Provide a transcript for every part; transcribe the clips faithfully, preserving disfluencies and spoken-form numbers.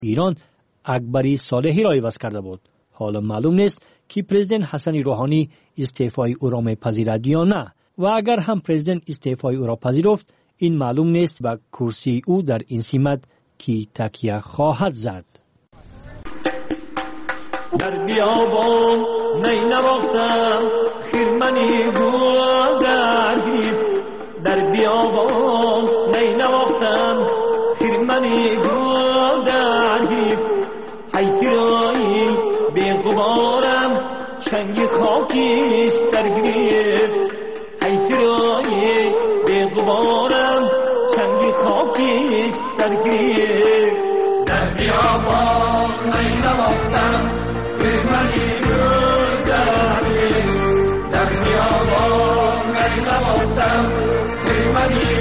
ایران اکبری صالحی را عوض کرده بود. حالا معلوم نیست که پرزیدنت حسن روحانی استعفای او را میپذیرد یا نه و اگر هم پرزیدنت استعفای او را پذیرفت این معلوم نیست به کرسی او در این سمت کی تکیه خواهد زد. در بیابان می نواختم خیرمنی گودرگی در بیابان می نواختم خیرمنی گودرگی حیفرایی بی غبارم چنگ خاکیست در گریف حیفرایی بی غبارم چنگ خاکیست در گریف در بیابان می نواختم خیرمنی گودرگی در بیابان می نواختم خیرمنی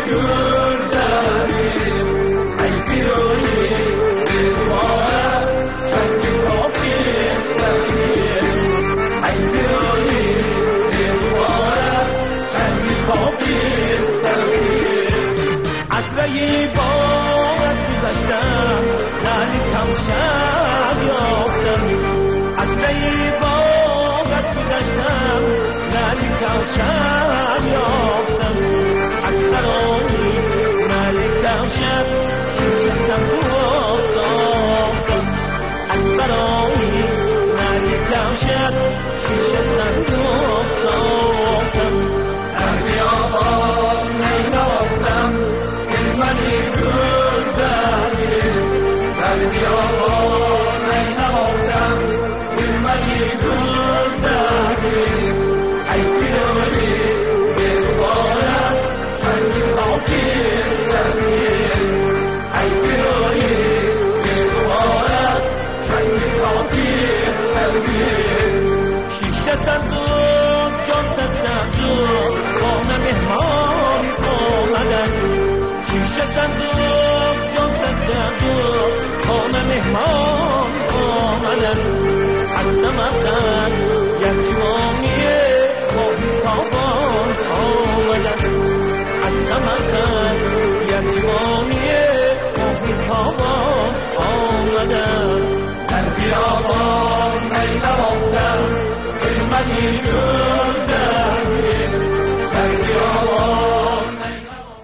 گودرگی حیفرایی بی غبارم چنگ خاکیست در گریف حیفرایی بی غبارم چنگ خاکیست در گریف عطره‌ی بارت گذشتم نالی کمشم یافتم عطره‌ی بارت گذشتم نالی کمشم یافتم از سرانی نالی کمشم شوشتم رو ساختم از سرانی نالی کمشم شوشتم رو ساختم در بیابان می نواختم خیرمنی گودرگی در بیابان می نواختم خیرمنی گودرگی حیفرایی بی غبارم چنگ خاکیست در گریف حیفرایی بی غبارم چنگ خاکیست در گریف شیشه صندوق جان صندوق خانه مهمان آمدن شیشه صندوق جان صندوق خانه مهمان آمدن از سمرقند یک جوامیه ماهی تابان آمدن از سمرقند یک جوامیه ماهی تابان آمدن در بیابان می نواختم خیرمنی گودرگی در بیابان می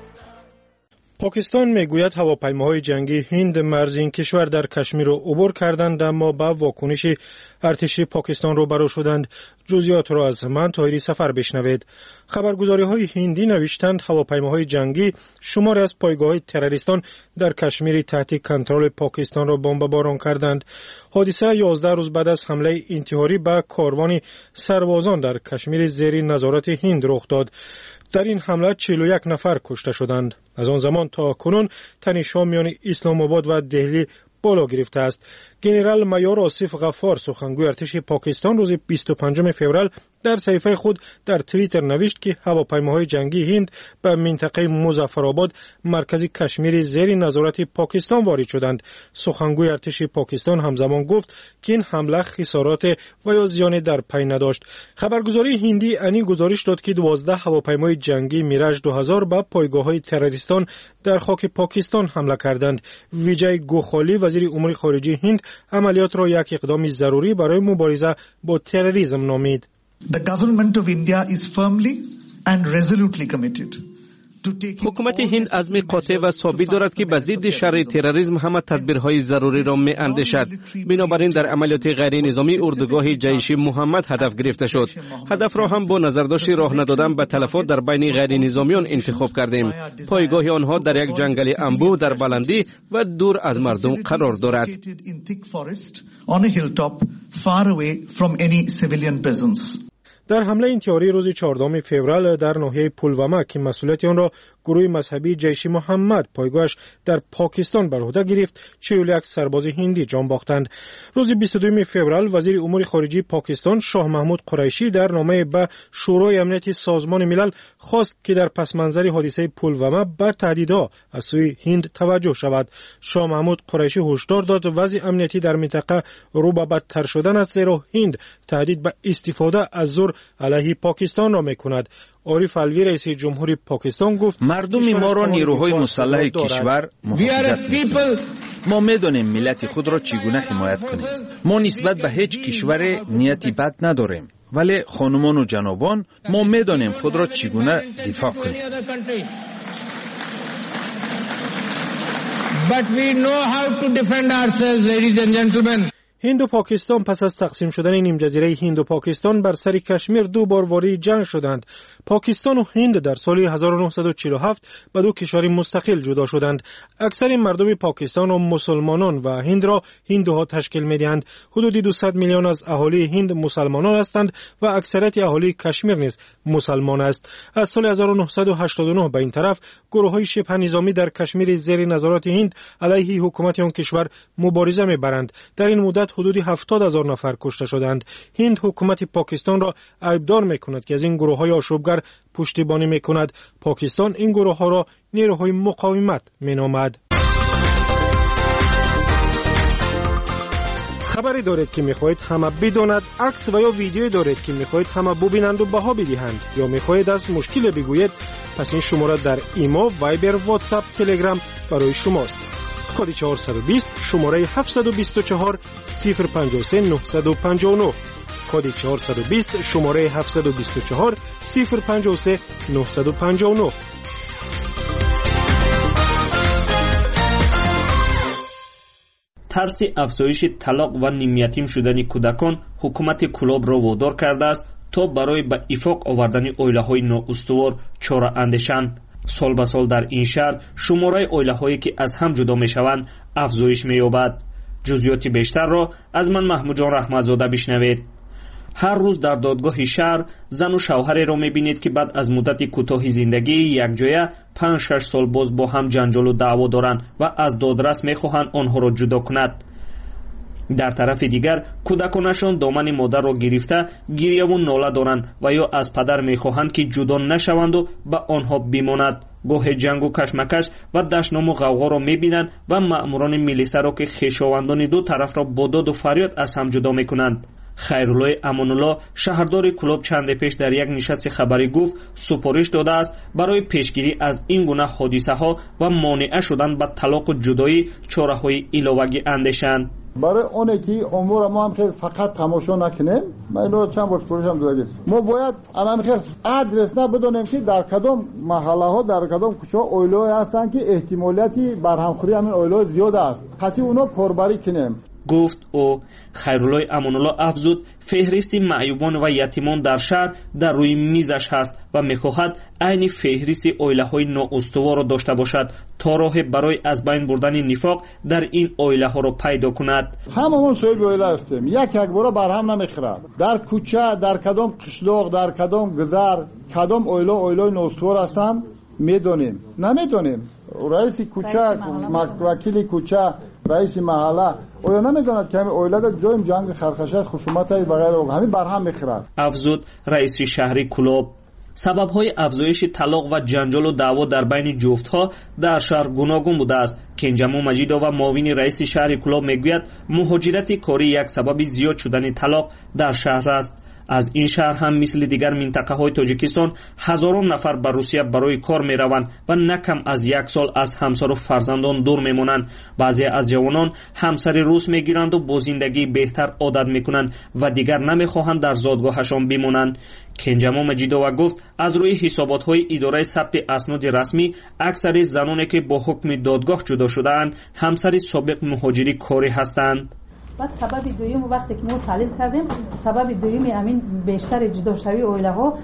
پاکستان میگوید هواپیماهای جنگی هند مرز این کشور در کشمیر را عبور کردند اما با واکنش ارتش پاکستان روبرو شدند. جزئیات را از من طاهری سفر بشنوید. خبرگزاری‌های هندی نوشتند هواپیماهای جنگی شماری از پایگاه‌های تروریستان در کشمیر تحت کنترل پاکستان را بمباران کردند. حادثه یازده روز بعد از حمله انتحاری به کاروان سربازان در کشمیر زیر نظارت هند رخ داد. در این حمله چهل و یک نفر کشته شدند. از آن زمان تا کنون تنش‌ها میان اسلام آباد و دهلی بالا گرفته است. گنرال مایور آصف غفار سخنگوی ارتش پاکستان روز بیست و پنجم فوریه در صفحه خود در توییتر نوشت که هواپیماهای جنگی هند به منطقه مظفرآباد مرکز کشمیر زیر نظارت پاکستان وارد شدند. سخنگوی ارتش پاکستان همزمان گفت که این حمله خسارات و یا زیانی در پی نداشت. خبرگزاری هندی انی گزارش داد که دوازده هواپیمای جنگی میراژ دو هزار به پایگاه‌های تروریستان در خاک پاکستان حمله کردند. ویجای گوخالی وزیر امور خارجه هند عملیات را یک اقدام ضروری برای مبارزه با تروریسم نامید. The government of India is firmly and resolutely committed. حکومت هند عزم قاطع و ثابت دارد که به ضد شر تروریسم همه تدبیرهای ضروری را می اندیشد. بنابراین در عملیات غیر نظامی اردوگاه جیش محمد هدف گرفته شد. هدف را هم با نظرداشت راه ندادن به تلفات در بین غیر نظامیان انتخاب کردیم. پایگاه آنها در یک جنگل انبوه در بلندی و دور از مردم قرار دارد. در حمله انتحاری روز چهاردهم فوریه در ناحیه پلوامه که مسئولیت آن را گروه مذهبی جیش محمد پایگاهش در پاکستان بر عهده گرفت، چهل و یک سرباز هندی جان باختند. روز بیست و دوم فوریه وزیر امور خارجه پاکستان شاه محمود قریشی در نامه به شورای امنیت سازمان ملل خواست که در پس منظر حادثه پلوامه به تهدیدها از سوی هند توجه شود. شاه محمود قریشی هشدار داد وضع امنیتی در منطقه رو به بدتر شدن است، زیرا هند تهدید به استفاده از زور علیه پاکستان را میکند. عارف الوی رئیس جمهوری پاکستان گفت مردم ما را نیروهای مسلح کشور محافظت می‌کنند. ما می‌دانیم ملت خود را چگونه حمایت کنیم. ما نسبت به هیچ کشور نیتی بد نداریم. ولی خانمان و جنابان ما می‌دانیم خود را چگونه دفاع کنیم. But we know how to defend ourselves, ladies and gentlemen. هند و پاکستان پس از تقسیم شدن نیم جزیره هند و پاکستان بر سر کشمیر دو بار وارد جنگ شدند. پاکستان و هند در سال هزار و نهصد و چهل و هفت به دو کشور مستقل جدا شدند. اکثر مردم پاکستان و مسلمانان و هند را هندوها تشکیل می‌دهند. حدود دویست میلیون از اهالی هند مسلمانان هستند و اکثریت اهالی کشمیر نیز مسلمان است. از سال هزار و نهصد و هشتاد و نه به این طرف گروه‌های شبه نظامی در کشمیر زیر نظارت هند علیه حکومت آن کشور مبارزه می‌برند. در این مدت حدود هفتاد هزار نفر کشته شدند. هند حکومت پاکستان را عیبدار می‌کند که از این گروه‌های آشوبگر پشتیبانی می‌کند. پاکستان این گروه‌ها را نیروهای مقاومت می‌نامد. خبری دارید که می‌خواهید همه بداند، عکس و یا ویدیویی دارید که می‌خواهید همه ببینند و بها بدهند، یا می‌خواهید از مشکل بگویید، پس این شماره در ایمو، وایبر، واتساپ، تلگرام برای شماست. کد چهارصد و بیست شماره هفتصد و بیست و چهار صفر پنجاه و سه نهصد و پنجاه و نه. کد چهارصد و بیست شماره هفتصد و بیست و چهار صفر پنجاه و سه نهصد و پنجاه و نه. ترس افزایش طلاق و نیم یتیم شدن کودکان حکومت کلاب را وادار کرده است تا برای به اتفاق آوردن اویله‌های نااستوار چاره اندیشند. سال به سال در این شهر شماره اویله‌هایی که از هم جدا می‌شوند افزایش می‌یابد. جزئیات بیشتر را از من محمود جان رحمت‌زاده بشنوید. هر روز در دادگاه شهر زن و شوهری را می‌بینید که بعد از مدت کوتاهی زندگی یکجایه پنج شش سال باز با هم جنجال و دعوا دارند و از دادرس می‌خواهند آنها را جدا کند. در طرف دیگر کودکانشان دامن مادر را گرفته گریه و ناله دارند و یا از پدر می‌خواهند که جدا نشوند و به آنها بماند. گاه جنگ و کشمکش و دشنام و غوغا را می‌بینند و مأموران میلیسا را که خویشاوندان دو طرف را با داد و فریاد از هم جدا می‌کنند. خیرالله امان‌الله شهردار کلاب چند پیش در یک نشست خبری گفت سپارش داده است برای پیشگیری از این گونه حادثه‌ها و مانع شدن به طلاق و جدایی چاره‌های علاوه‌ای اندیشند. برای اونه که امور ما هم خیلی فقط تماشا نکنیم، من اینو چند بار سپارشم دادم، ما باید الان خیلی ادرس نه بدونیم که در کدام محله ها در کدام کوچه اویلوی هستن که احتمالیتی برهمخوری همین اویلو زیاد است، قطعی اونا کاربری کنیم. گفت او. خیرالله امان‌الله افزود فهرست معیوبان و یتیمان در شهر در روی میزش هست و میخواهد عین فهرست اویله‌های نااستوار را داشته باشد تا راه برای از بین بردن نفاق در این اویله‌ها را پیدا کند. هممون صاحب اویله هستیم، یک یک بار برهم نمیخورد. در کوچه، در کدام قشلاق، در کدام گذر، کدام اویله اویله نااستوار هستند میدونیم، نمیدونیم. رئیس کوچه، وکیل کوچه، رئیس محله اویا نمیدوند که همین اویلت جایم جنگ خرخشه خصومت های بغیر همین برهم میخورد. افزود رئیس شهری کلاب. سبب‌های افزایش طلاق و جنجال و دعوا در بین جفت‌ها در شهر گوناگون بوده است. کنجمو مجیدو و معاون رئیس شهر کلاب میگوید مهاجرت کاری یک سبب زیاد شدن طلاق در شهر است. از این شهر هم مثل دیگر منطقه های تاجیکستان هزاران نفر به روسیه برای کار می روند و نه کم از یک سال از همسر و فرزندان دور می مانند. بعضی از جوانان همسر روس می گیرند و با زندگی بهتر عادت می کنند و دیگر نمی خواهند در زادگاهشان بمانند. کنجمو مجیدووا گفت از روی حسابات های اداره ثبت اسناد رسمی اکثر زنانی که با حکم دادگاه جدا شده‌اند همسر سابق مهاجری کاری هستند. بعد سبب دوم وقتی که ما تحلیل کردیم سبب دومی همین بیشتر جداشوی اویله ها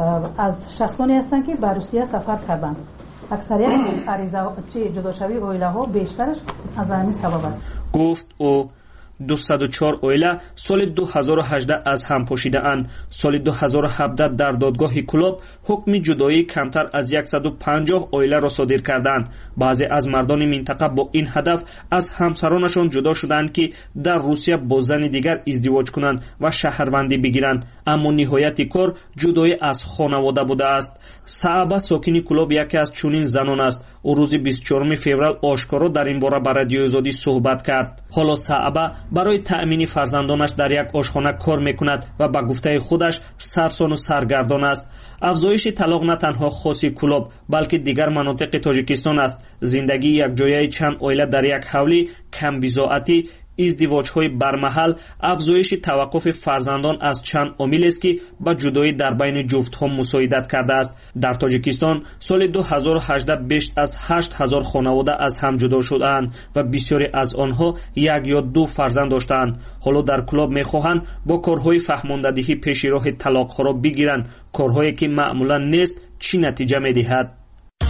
از شخصانی هستند که به روسیه سفر کردند. اکثریت عریضه چه جداشوی اویله ها بیشترش از همین سبب است. گفت او. دویست و چهار اویله سال دو هزار و هجده از هم پاشیده اند. سال دو هزار و هفده در دادگاه کلاب حکم جدایی کمتر از صد و پنجاه اویله را صادر کردند. بعضی از مردان منطقه با این هدف از همسرانشان جدا شدند که در روسیه با زن دیگر ازدواج کنند و شهروندی بگیرند، اما نهایت کار جدایی از خانواده بوده است. صعبه ساکن کلاب یکی از چنین زنان است. او روز بیست و چهارم فوریه آشکارا در این باره با رادیو آزادی صحبت کرد. حالا صعبه برای تأمین فرزندانش در یک آشخانه کار میکند و به گفته خودش سرسان و سرگردان است. افزایش طلاق نه تنها خاصی کلاب بلکه دیگر مناطق تاجیکستان است. زندگی یک جایه چند عائله در یک حولی، کم بی‌ضاعتی، ازدواج‌های برمحل، افزایش توقف فرزندان از چند عامل است که به جدایی در بین جفت‌ها مساعدت کرده است. در تاجیکستان سال دو هزار و هجده بیش از هشت هزار خانواده از هم جدا شدند و بسیاری از آنها یک یا دو فرزند داشتند. حالا در کلاب می‌خواهند با کارهای فهماندهی پیش راه طلاق‌ها را بگیرند، کارهایی که معمولاً نیست چی نتیجه می‌دهد.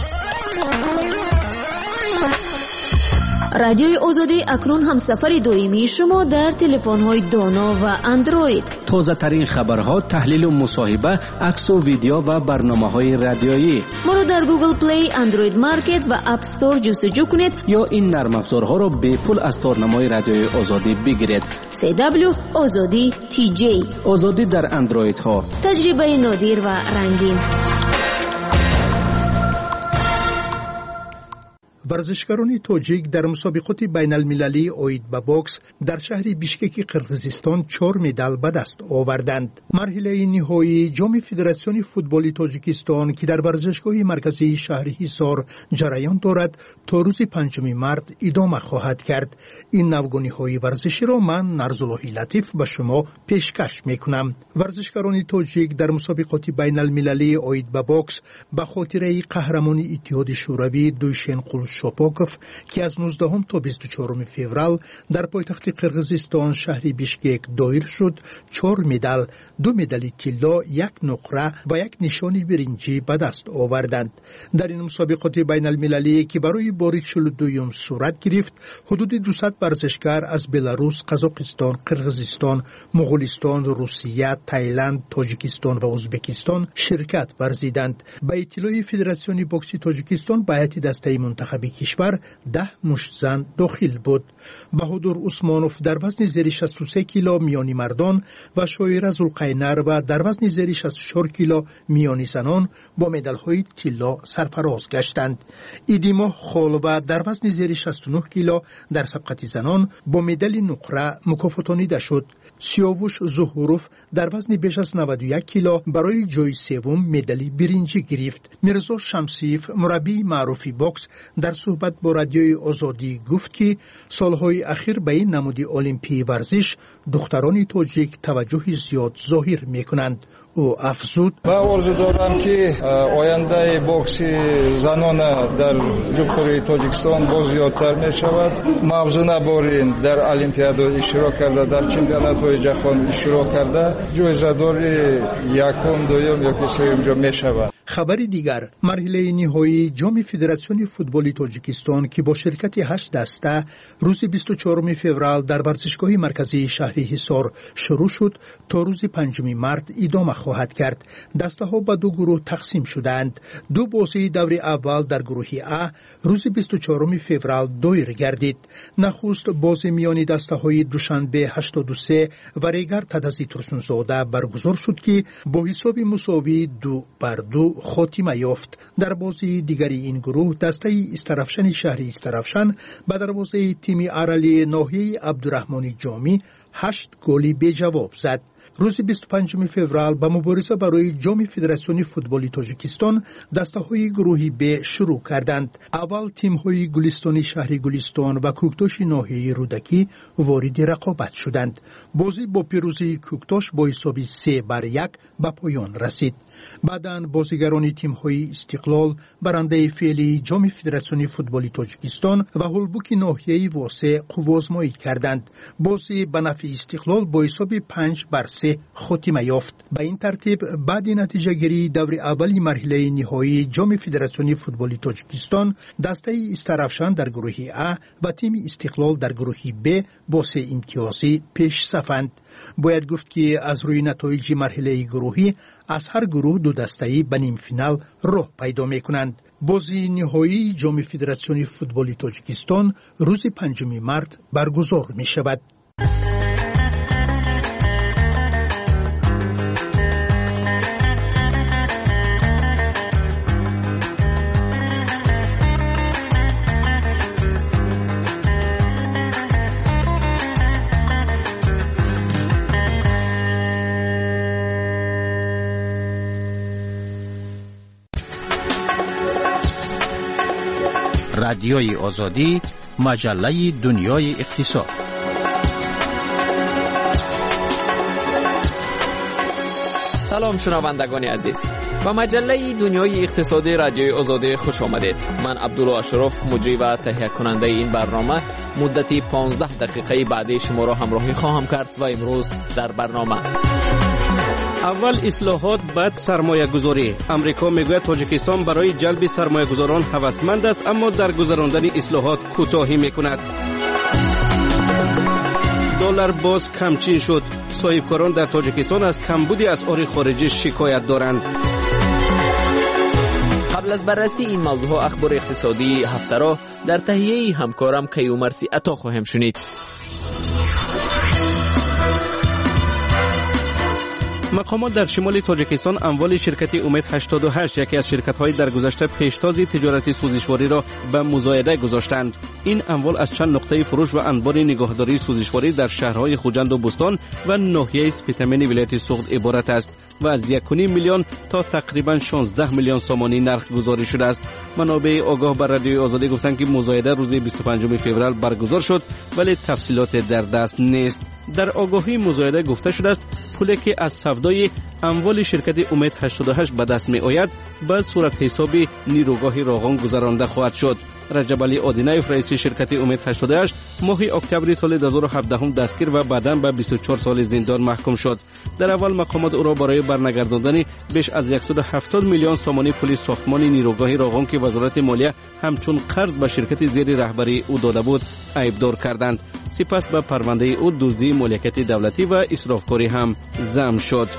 رادیوی آزادی اکنون هم سفر دائمی شما در تلفن‌های دانا و اندروید. تازه ترین خبرها، تحلیل و مصاحبه، عکس و ویدیو و برنامه‌های رادیویی. ما را در گوگل پلی، اندروید مارکت و اپ استور جستجو کنید یا این نرم افزارها را به پول از تارنمای رادیوی آزادی بگیرید. سی دبلیو آزادی تی جی. آزادی در اندروید ها. تجربه نادر و رنگین. ورزشکاران تاجیک در مسابقات بین المللی اوید به بوکس در شهر بیشکک قرقیزستان چهار مدال به دست آوردند. مرحله نهایی جام فدراسیون فوتبال تاجیکستان که در ورزشگاه مرکزی شهر حصار جریان دارد تا روز پنجم مارس ادامه خواهد کرد. این نوگانی‌های ورزشی را من نرزالله لطیف به شما پیشکش میکنم. ورزشکاران تاجیک در مسابقات بین المللی اوید به بوکس به خاطر قهرمانی اتحاد شوروی دوشن شاپاکوف که از نوزدهم تا بیست و چهارم فوریه در پایتخت قرقیزستان شهر بیشکک دایر شد، چهار مدال، دو مدال طلا، یک نقره و یک نشان برنجی به دست آوردند. در این مسابقات بین المللی که برای بار چهل و دوم صورت گرفت، حدود دویست ورزشکار از بلاروس، قزاقستان، قرقیزستان، مغولستان، روسیه، تایلند، تاجیکستان و ازبکستان شرکت ورزیدند. به اطلاع فدراسیون بوکس تاجیکستان به هیئت دسته منتخب کشور ده مشت زن داخل بود. بهادر عثمانوف در وزن زیر شصت و سه کیلو میانی مردان و شاعره ذوالقینر و در وزن زیر شصت و چهار کیلو میانی زنان با مدال‌های طلا سرفراز گشتند. ایدیما خالوه در وزن زیر شصت و نه کیلو در سبقت زنان با مدال نقره مکافاتانیده شد. سیاوش زهوروف در وزن بیش از نود و یک کیلو برای جای سوم مدال برنجی گرفت. میرزا شمسیف مربی معروفی بوکس در صحبت با رادیوی آزادی گفت که سالهای اخیر به این نمود المپی ورزش دختران تاجیک توجه زیاد ظاهر میکنند. او افزود: من آرزو دارم که آینده بوکس زنان در جمهوری تاجیکستان باز زیادتر می شود. موضوع بارین در المپیاد اشتراک کرده، در چمپیونات جهان اشتراک کرده، جایزه‌دار یکم، دوم یا سوم جا می شود. خبر دیگر، مرحله نهایی جام فدراسیون فوتبال تاجیکستان که با شرکت هشت دسته روز بیست و چهارم فوریه در ورزشگاه مرکزی شهر حصار شروع شد تا روز پنجم مارس ادامه خواهد کرد. دسته ها به دو گروه تقسیم شدند. دو بازی دور اول در گروه ا روز بیست و چهارم فوریه دایر گردید. نخست بازی میان دسته های دوشنبه هشتاد و سه و ریگر تدزی ترسونزاده برگزار شد که با حساب مساوی دو بر دو خاتمه یافت. در بازی دیگری این گروه دسته استرافشن شهر استرافشن به دروازه تیم ارلی ناحیه عبدالرحمن جامی هشت گلی به جواب زد. روز بیست و پنجم فوریه به مبارزه برای جام فدراسیون فوتبال تاجیکستان دسته‌های گروهی ب شروع کردند. اول تیم‌های گلستانی شهر گلستان و کوکتاش ناحیه رودکی وارد رقابت شدند. بازی با پیروزی کوکتاش با حساب سه بر یک به پایان رسید. بعداً بازیگران تیم‌های استقلال برنده فعلی جام فدراسیون فوتبال تاجیکستان و هولبوک ناحیه واسه قوازمایی کردند. بازی به نفع استقلال با حساب پنج بر سه خاتمه یافت. به این ترتیب بعد نتیجه گیری دور اولی مرحله نهایی جام فدراسیون فوتبال تاجیکستان دسته استرافشان در گروه ا و تیم استقلال در گروه ب با سه امتیازی پیش صفند. باید گفت که از روی نتایج مرحله گروهی از هر گروه دو دسته‌ای به نیم فینال راه پیدا می‌کنند. بازی نهایی جام فدراسیون فوتبال تاجیکستان روز پنجم مارس برگزار می‌شود. رادیوی آزادی، مجله دنیای اقتصاد. سلام شنوندگان عزیز، به مجله دنیای اقتصادی رادیوی آزادی خوش آمدید. من عبدالله اشرف، مجری و تهیه کننده این برنامه، مدتی پانزده دقیقه بعدی شما را همراهی خواهم کرد و امروز در برنامه: اول اصلاحات، بعد سرمایه گذاری. امریکا میگوید تاجیکستان برای جلب سرمایه گذاران هوسمند است، اما در گذراندن اصلاحات کوتاهی میکند. دلار باز کمچین شد. صاحبکاران در تاجیکستان از کمبود اسعار خارجی شکایت دارند. قبل از بررسی این موضوع ها اخبار اقتصادی هفته را در تهیه همکارم کیومرثی عطا خواهم شنید. مقامات در شمال تاجیکستان اموال شرکت امید هشتاد و هشت، یکی از شرکت‌های در گذشته پیشتاز تجارتی سوزشواری را به مزایده گذاشتند. این اموال از چند نقطه فروش و انبار نگهداری سوزشواری در شهرهای خوجند و بستان و ناحیه سپیتمن ولایت سوخت عبارت است و از یک و نیم میلیون تا تقریبا شانزده میلیون سامانی نرخ گذاری شده است. منابع آگاه بر رادیوی آزادی گفتند که مزایده روز بیست و پنجم فوریه برگزار شد، ولی تفصیلات در دست نیست. در آگاهی مزایده گفته شده است پولی که از سودای اموال شرکت امید هشتاد و هشت به دست می آید به صورت حساب نیروگاه راغان گذرانده خواهد شد. رجب علی آدینایف، رئیس شرکت امید هشتاد و هشت، ماه اکتبر سال دو هزار و هفده دستگیر و بعداً به بیست و چهار سال زندان محکوم شد. در اول مقامات او را برای برنگرداندن بیش از صد و هفتاد میلیون سامانی پول ساختمان نیروگاه راغان که وزارت مالیه همچون قرض به شرکت زیر رهبری او داده بود عیبدار کردند. سپس به پرونده او دزدی مالکیت دولتی و اسرافکاری هم ضم شد.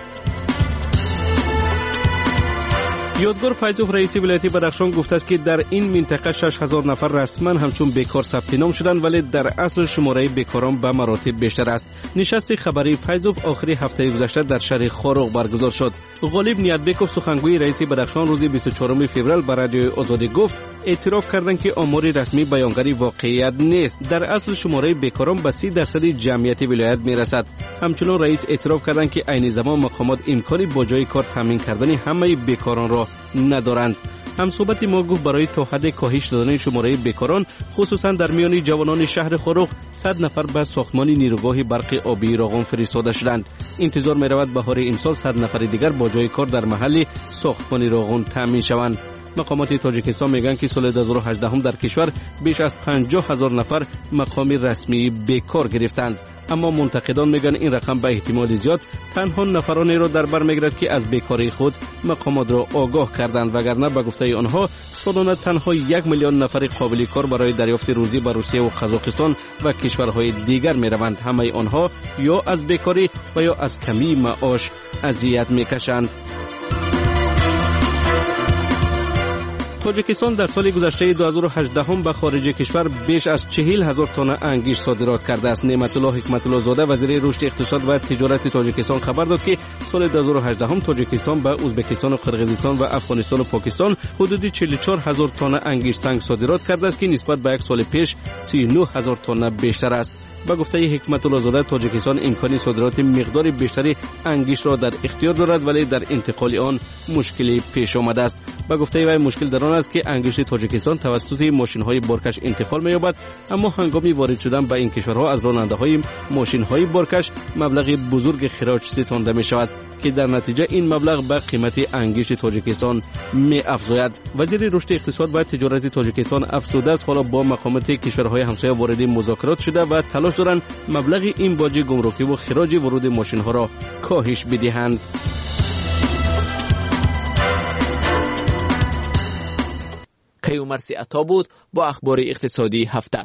یادگار فیضوف، رئیس ولایت بدخشان، گفته است که در این منطقه شش هزار نفر رسما همچون بیکار ثبت نام شدند، ولی در اصل شماره بیکاران به مراتب بیشتر است. نشست خبری فیضوف آخری هفته گذشته در شهر خاروق برگزار شد. غالب نیتبکوف، سخنگوی رئیس بدخشان، روز بیست و چهارم فوریه بر رادیوی آزادی گفت اعتراف کردند که آمار رسمی بیانگر واقعیت نیست. در اصل شماره بیکاران به سی درصد جمعیت ولایت میرسد. همچنین رئیس اعتراف کردند که عین زمان مقامات امکانی با جای کار تامین کردن همه بیکاران را ندارند. هم صحبت ما گفت برای تا حد کاهش دادن شماره بیکاران، خصوصا در میان جوانان شهر خاروق، صد نفر به ساختمان نیروگاه برق آبی راغان فرستاده شدند. انتظار می رود بهار امسال صد نفر دیگر با جای کار در محل ساختمان راغان تامین شوند. مقامات تاجیکستان میگن که سال دو هزار و هجده در کشور بیش از پنجاه هزار نفر مقام رسمی بیکار گرفتند، اما منتقدان میگن این رقم به احتمال زیاد تنها نفرانی را در بر میگیرد که از بیکاری خود مقامات را آگاه کردند، وگرنه به گفته آنها سالانه تنها یک میلیون نفر قابل کار برای دریافت روزی به روسیه و قزاقستان و کشورهای دیگر میروند. همه آنها یا از بیکاری و یا از کمی معاش اذیت میکشند. تاجیکستان در سال گذشته دو هزار و هجده به خارج کشور بیش از چهل هزار تن انگشت صادرات کرده است. نعمت الله حکمت الله زاده، وزیر رشد اقتصاد و تجارت تاجیکستان، خبر داد که سال دو هزار و هجده تاجیکستان به ازبکستان و قرقیزستان و افغانستان و پاکستان حدود چهل و چهار هزار تن انگشت سنگ صادرات کرده است که نسبت به یک سال پیش سی و نه هزار تن بیشتر است. با گفته حکمت الله زاده، تاجیکستان امکان صادرات مقدار بیشتری انگشت را در اختیار دارد، ولی در انتقال آن مشکلی پیش آمده است. با گفته وی مشکل در آن است که انگشت تاجیکستان توسط ماشین‌های بارکش انتقال می‌یابد، اما هنگامی وارد شدن به این کشورها از راننده‌های ماشین‌های بارکش مبلغ بزرگ خراج ستانده می‌شود که در نتیجه این مبلغ به قیمت انگشت تاجیکستان می‌افزاید. وزیر رشد اقتصاد و تجارت تاجیکستان افزوده است حالا با مقامات کشورهای همسایه وارد مذاکرات شده و تلاش دارند مبلغ این باج گمرکی و خراج ورود ماشین‌ها را کاهش بدهند. کیومرثی عطا بود با اخبار اقتصادی هفته.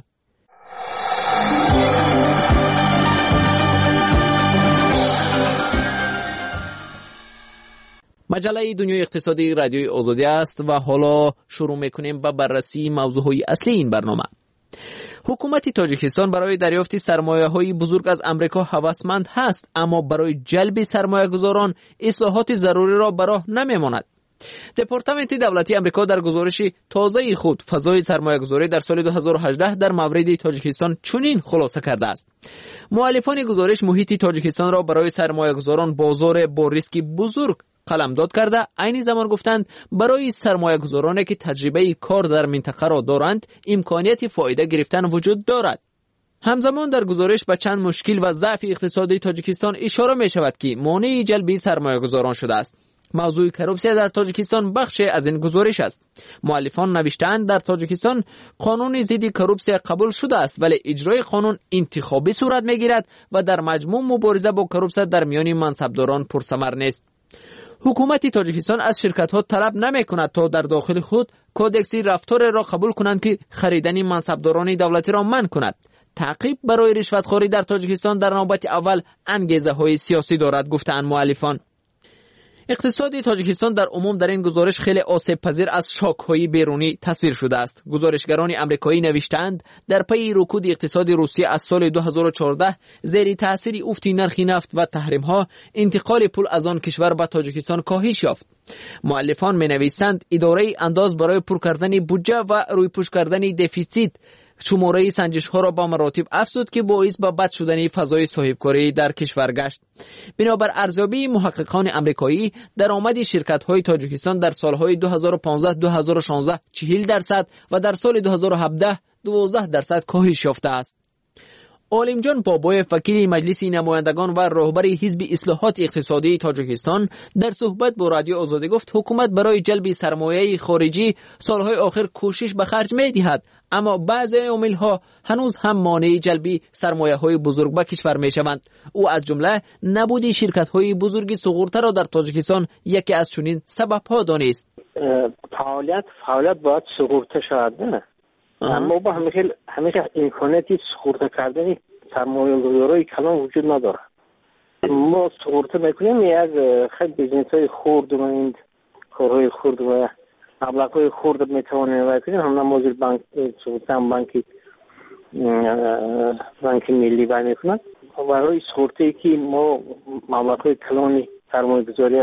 مجله دنیای اقتصادی رادیوی آزادی است و حالا شروع میکنیم با بررسی موضوعهای اصلی این برنامه. حکومت تاجیکستان برای دریافت سرمایه‌های بزرگ از امریکا هوسمند هست، اما برای جلب سرمایه‌گذاران اصلاحات ضروری را به راه نمی‌ماند. دپارتمنت دولتی امریکا در گزارش تازه خود فضای سرمایه‌گذاری در سال دو هزار و هجده در مورد تاجیکستان چنین خلاصه کرده است: مؤلفان گزارش محیط تاجیکستان را برای سرمایه‌گذاران بازار با ریسک بزرگ قلمداد کرده عین زمان گفتند برای سرمایه‌گذارانی که تجربه کار در منطقه را دارند امکانیت فایده گرفتن وجود دارد. همزمان در گزارش به چند مشکل و ضعف اقتصادی تاجیکستان اشاره می شود که مانع جلب سرمایه‌گذاران شده است. موضوع کروپسیا در تاجیکستان بخش از این گزارش است. مؤلفان نوشتند در تاجیکستان قانون ضد کروپسیا قبول شده است ولی اجرای قانون انتخابی صورت میگیرد و در مجموع مبارزه با کروپسیا در میان منصبداران پرثمر نیست. حکومت تاجیکستان از شرکت‌ها طلب نمی‌کند تا در داخل خود کودکس رفتار را قبول کنند که خریدن منصبداران دولتی را منع کند. تعقیب برای رشوتخوری در تاجیکستان در نوبت اول انگیزه‌های سیاسی دارد گفتند مؤلفان. اقتصاد تاجیکستان در عموم در این گزارش خیلی آسیب پذیر از شاک‌های بیرونی تصویر شده است. گزارشگران آمریکایی نوشتند در پی رکود اقتصاد روسیه از سال دو هزار و چهارده زیر تاثیر افت نرخ نفت و تحریم‌ها انتقال پول از آن کشور به تاجیکستان کاهش یافت. مؤلفان می‌نویسند اداره انداز برای پر کردن بودجه و رویپوش کردن دفیسیت شماره سنجش ها را با مراتب افزود که باعث به بد شدن فضای صاحبکاری در کشور گشت. بنابر ارزیابی محققان آمریکایی درآمد شرکت های تاجیکستان در سالهای دو هزار و پانزده دو هزار و شانزده چهل درصد و در سال دو هزار و هفده دوازده درصد کاهش یافته است. عالمجان بابای وکیل مجلس نمایندگان و رهبر حزب اصلاحات اقتصادی تاجیکستان در صحبت با رادیو آزادی گفت حکومت برای جلب سرمایه خارجی سالهای آخر کوشش به خرج می دهد اما بعضی عوامل‌ها هنوز هم مانع جلب سرمایه‌های بزرگ به کشور می‌شوند. او از جمله نبود شرکت‌های بزرگ سقوط‌تر را در تاجیکستان یکی از چنین سبب‌ها دانست. فعالیت فعالیت باید سقوط شود نه. اما با همیشه همیشه امکاناتی سقوط کردن سرمایه‌گذاری کلان وجود نداره. ما سقوط میکنیم یک خیلی بیزنس‌های خرد و این کارهای خرد و مبلغ‌های خرد میتوانیم وقتی هم نمازی بانک سوتام بانکی بانک ملی باید میکنند برای سقوطی که ما مبلغ‌های کلانی سرمایه‌گذاری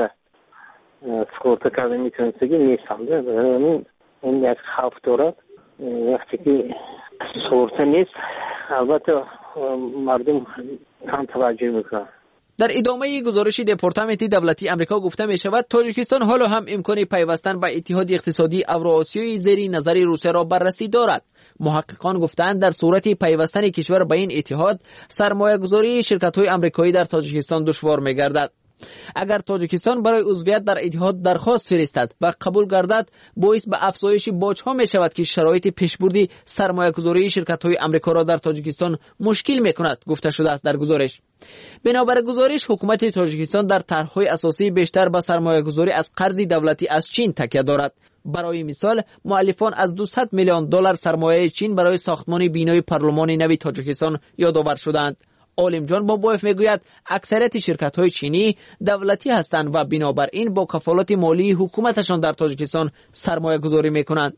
سقوط کردن میتونیم بگیم نیست. این این یک خوف دارد. وقتی که سقوط نیست البته مردم کم توجه میکنند. در ادامه گزارش دپارتمنت دولتی آمریکا گفته می شود تاجیکستان حالا هم امکان پیوستن به اتحاد اقتصادی اوراسیایی زیر نظر روسیه را بررسی دارد. محققان گفتند در صورت پیوستن کشور به این اتحاد سرمایه گذاری شرکت های آمریکایی در تاجیکستان دشوار می گردد. اگر تاجیکستان برای عضویت در اتحاد درخواست فرستد و قبول گردد باعث به افزایش باج ها می شود که شرایط پیشبردی سرمایه گذاری شرکت های آمریکا را در تاجیکستان مشکل می کند گفته شده است در گزارش. بنابر گزارش حکومت تاجیکستان در طرح‌های اساسی بیشتر به سرمایه‌گذاری از قرض دولتی از چین تکیه دارد. برای مثال مؤلفان از دویست میلیون دلار سرمایه چین برای ساختمان بینای پارلمان نوی تاجیکستان یادآور شدند. عالمجان بابایف میگوید اکثریت شرکت‌های چینی دولتی هستند و بنابراین با کفالت مالی حکومتشان در تاجیکستان سرمایه گذاری میکنند.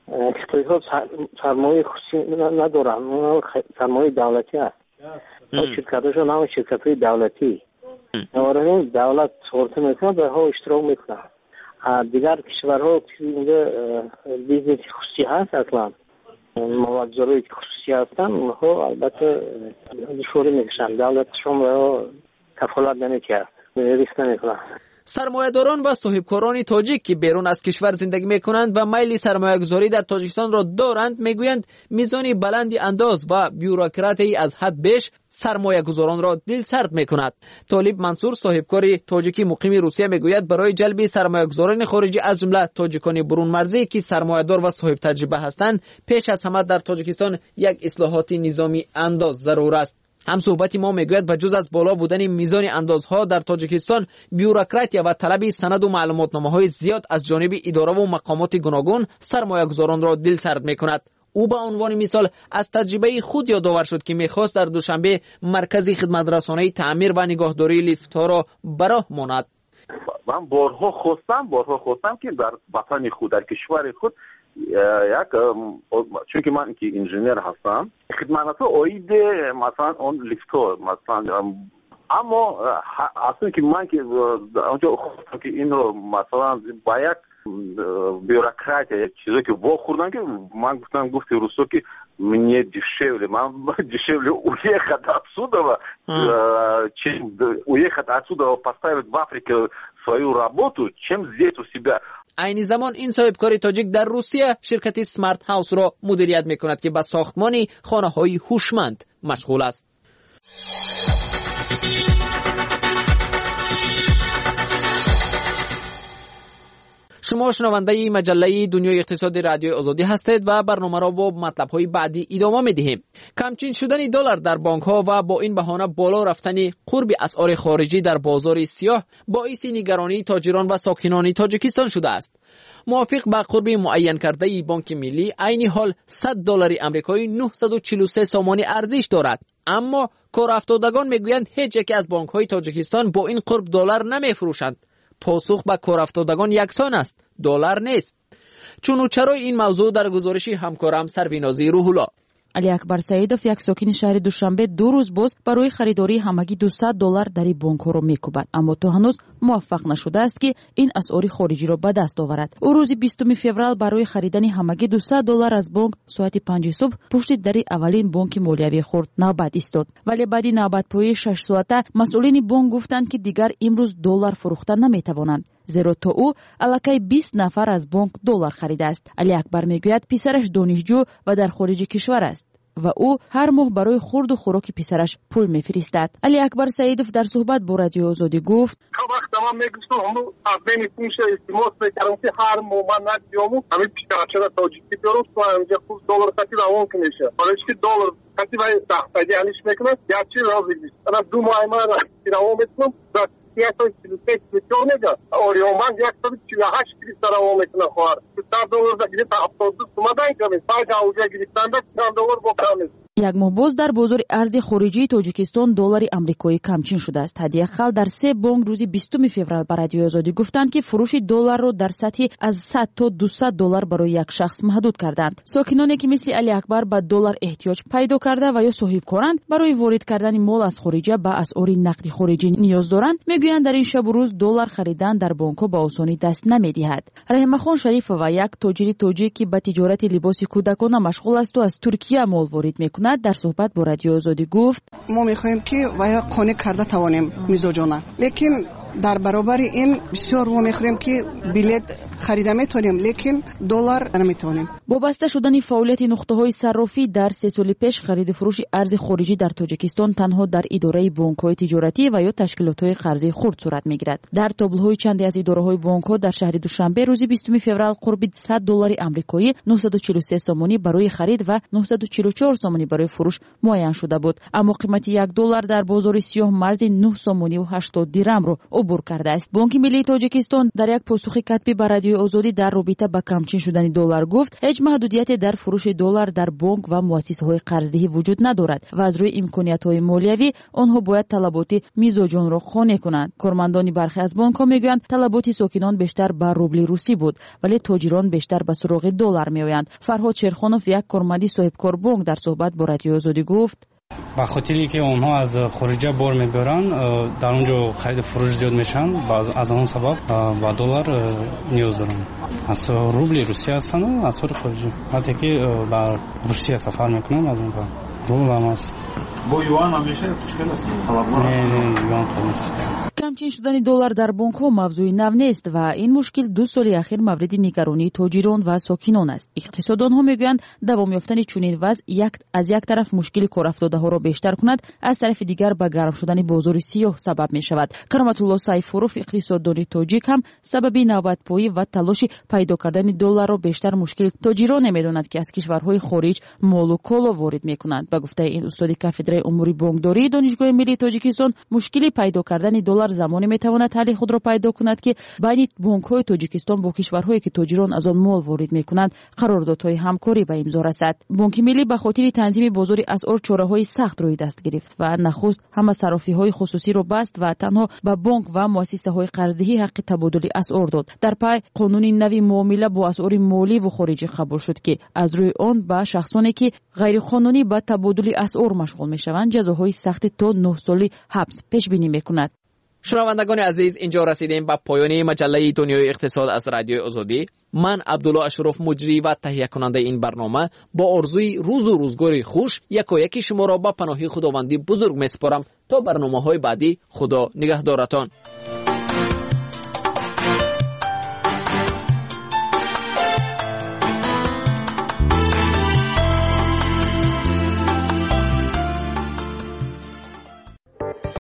سرمایه خصوصی ندارند، سرمایه دولتی است. شرکت‌هاشون هم شرکت‌های دولتی. نوارنین دولت سورت میکنه در ها اشتراک میکنه. دیگر کشورها که اینجا بیزنس خصوصی هست اصلا موادزاروی خصوصی هستن اونها البته دشواری میکشن. دولتشون را کفالت نمیکنه، ریسک نمیکنه. سرمایه‌داران و صاحبکاران تاجیک که بیرون از کشور زندگی می‌کنند و میل سرمایه‌گذاری در تاجیکستان را دارند میگویند میزان بلندی انداز و بیوروکراتی از حد بیش سرمایه‌گذاران را دلسرد می‌کند. طالب منصور صاحبکار تاجیکی مقیم روسیه میگوید برای جلب سرمایه‌گذاران خارجی از جمله تاجیکان برون مرزی که سرمایه‌دار و صاحب تجربه هستند پیش از همه در تاجیکستان یک اصلاحات نظامی انداز ضرور است. هم صحبت ما میگوید بجز از بالا بودن میزان اندازها در تاجیکستان بیوروکراتیا و طلب سند و معلوماتنامه‌های زیاد از جانب اداره و مقامات گوناگون سرمایه‌گذاران را دلسرد میکند. او به عنوان مثال از تجربه خود یادآور شد که میخواست در دوشنبه مرکز خدمترسانی تعمیر و نگهداری لیفت‌ها را براه ماند. من بارها خواستم بارها خواستم که در وطن خود در کشور خود یک چون که من که انجینیر هستم خدمات اوید مثلا اون لیفت‌ها مثلا اما اصلا که من که اونجا خواستم که این رو مثلا با یک بیوروکرات یک چیزی که وا خوردن که من گفتم گفتی روسو که мне дешевле man дешевле уехать отсюда уехать отсюда поставить в Африке свою работу, чем здесь у себя. айни замон ин соҳибкори тоҷик дар русия ширкати Smart House-ро мудирият мекунад ки ба сохтмони хонаҳои ҳушманд машғул аст. шумо шунавандаи маҷаллаи дунёи иқтисоди радиои озодӣ ҳастед ва барномаро бо матлабҳои баъдӣ идома медиҳем. камчин шудани доллар дар банкҳо ва бо ин баҳона боло рафтани қурби асъори хориҷӣ дар бозори сиёҳ боиси нигаронии тоҷирон ва сокинони тоҷикистон шудааст. мувофиқ ба қурби муайянкардаи Бонки Миллӣ, айни ҳол сад доллари амрикоӣ нуҳсаду чилу се сомонӣ арзиш дорад. аммо корафтодагон мегӯянд ҳеҷ яке аз банкҳои Тоҷикистон бо ин қурб доллар намефурӯшанд. посух ба корафтодагон яксон аст, доллар нест. чуну чарои ин мавзӯъ дар гузориши ҳамкорам Сарвинозӣ Рӯҳулло. али акбар саидов, як сокини шаҳри душанбе, ду рӯз боз барои харидории ҳамагӣ дусад доллар дари бонкҳоро мекӯбад, аммо то ҳанӯз муваффақ нашудааст ки ин асъори хориҷиро ба даст оварад. ӯ рӯзи бистуми феврал барои харидани ҳамагӣ дусад доллар аз бонк соати панҷи субҳ пушти дари аввалин бонки молиявии хурд навбат истод. вале баъди навбатпоии шаш соата масъулини бонк гуфтанд ки дигар имрӯз доллар фурӯхта наметавонанд, зеро то ӯ аллакай бист нафар аз бонк доллар харидааст. али акбар мегӯяд писараш донишҷӯ ва дар хориҷи кишвар аст ва ӯ ҳар моҳ барои хурду хӯроки писараш пул мефиристад. али акбар саидов дар суҳбат бо радиои озодӣ гуфт: як моҳ боз дар бозори арзи хориҷии Тоҷикистон доллари амрикоӣ камчин шудааст. ҳадия хал дар се бонк рӯзи бистуми феврал ба радиои озодӣ гуфтанд ки фурӯши долларро дар сатҳи аз сад то дусад доллар барои як шахс маҳдуд карданд. сокиноне ки мисли али акбар ба доллар эҳтиёҷ пайдо карда ва ё соҳибкоранд барои ворид кардани мол аз хориҷа ба асъори нақди хориҷӣ ниёз доранд, мегӯянд дар ин шабу рӯз доллар харидан дар бонкҳо ба осонӣ даст намедиҳад. раҳимахон шарифова, як тоҷири тоҷик ки ба тиҷорати либоси кӯдакона машғул асту аз Туркия мол ворид мекунад, дар суҳбат бо радиои озодӣ гуфт: мо мехоҳем ки вая қонеъ карда тавонем мизоҷона, лекин дар баробари ин бисёр мо мехӯрем ки билет харида метавонем, лекин доллар наметавонем. бо баста шудани фаъолияти нуқтаҳои саррофӣ дар се соли пеш хариду фурӯши арзи хориҷӣ дар Тоҷикистон танҳо дар идораи бонкҳои тиҷоратӣ ва ё ташкилотҳои қарзии хурд сурат мегирад. дар таблоҳои чанде аз идораҳои бонкҳо дар шаҳри Душанбе рӯзи бистуми феврал қурби сад доллари амрикоӣ нуҳсаду чилу се сомонӣ барои харид ва нуҳсаду чилу чор сомонӣ барои фурӯш муайян шуда буд, аммо қимати як доллар дар бозори сиёҳ марзи нӯҳ сомониву ҳаштод дирҳамро убур кардааст. Бонки Миллии Тоҷикистон дар як посухи катбӣ ба радиои озодӣ дар робита ба камчин шудани доллар гуфт: ҳеҷ маҳдудияте дар фурӯши доллар дар бонк ва муассисаҳои қарздиҳӣ вуҷуд надорад ва аз рӯи имкониятҳои молиявӣ онҳо бояд талаботи мизоҷонро қонеъ кунанд. Кормандони бархе аз бонкҳо мегӯянд талаботи сокинон бештар ба рубли русӣ буд, вале тоҷирон бештар ба суроғи доллар меоянд. Фарҳод Шерхонов, як корманди соҳибкор бонк, дар суҳбат бо радиои озодӣ гуфт: ба хотире ки онҳо аз хориҷа бор мебаранд, дар онҷо хариду фурӯш зиёд мешаванд, аз он сабаб ба доллар ниёз доранд. аз рубли русия ҳастанд, аз асъори хориҷӣ. вақте ки ба русия сафар мекунанд, аз онҷо рубл ҳам аст. бо юан ҳамеша мушкил аст. не не юан қимат. камчин шудани доллар дар бонкҳо мавзӯи нав нест ва ин мушкил ду соли ахир мавриди нигаронии тоҷирон ва сокинон аст. иқтисоддонҳо мегӯянд давом ёфтани чунин вазъ як аз як тараф мушкили корафтодаҳоро бештар кунад, аз тарафи дигар ба гарм шудани бозори сиёҳ сабаб мешавад. Караматулло Сайфуров, иқтисоддони тоҷик, ҳам сабаби навбатпоӣ ва талоши пайдо кардани долларро бештар мушкили тоҷироне медонад ки аз кишварҳои хориҷ молу коло ворид мекунанд. ба гуфтаи ин устоди кафедраи умури бонкдории Донишгоҳи Миллии Тоҷикистон, мушкили пайдо кардани доллар замоне метавонад ҳалли худро пайдо кунад ки байни бонкҳои Тоҷикистон бо кишварҳое ки тоҷирон аз он мол ворид мекунанд қарордодҳои ҳамкорӣ ба имзо расад. Бонки Миллӣ ба хотири танзими бозори асъор чораҳои сахт рӯи даст гирифт ва нахуст ҳама саррофиҳои хусусиро баст ва танҳо ба бонк ва муассисаҳои қарздиҳӣ ҳаққи табодули асъор дод. дар пай қонуни нави муомила бо асъори моливу хориҷӣ қабул шуд ки аз рӯи он ба шахсоне ки ғайриқонунӣ ба табодули асъор машғул мешаванд ҷазоҳои сахти то нӯҳ соли ҳабс пешбинӣ мекунад. шунавандагони азиз, инҷо расидем ба поёни маҷаллаи дунёи иқтисод аз радиои озодӣ. ман Абдулло Ашуроф, муҷрӣ ва таҳиякунандаи ин барнома, бо орзуи рӯзу рӯзгори хуш якояки шуморо ба паноҳи худованди бузург месупорам. то барномаҳои баъдӣ, худо нигаҳдоратон.